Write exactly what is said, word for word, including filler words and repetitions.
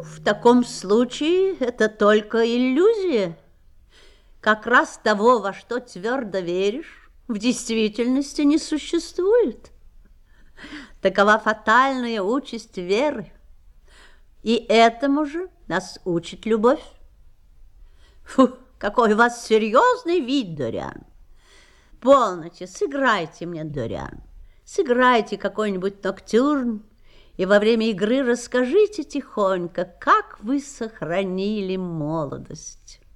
в таком случае это только иллюзия. Как раз того, во что твердо веришь, в действительности не существует. Такова фатальная участь веры. И этому же нас учит любовь. Фу, какой у вас серьезный вид, Дориан. Полноте, сыграйте мне, Дориан. Сыграйте какой-нибудь ноктюрн, и во время игры расскажите тихонько, как вы сохранили молодость.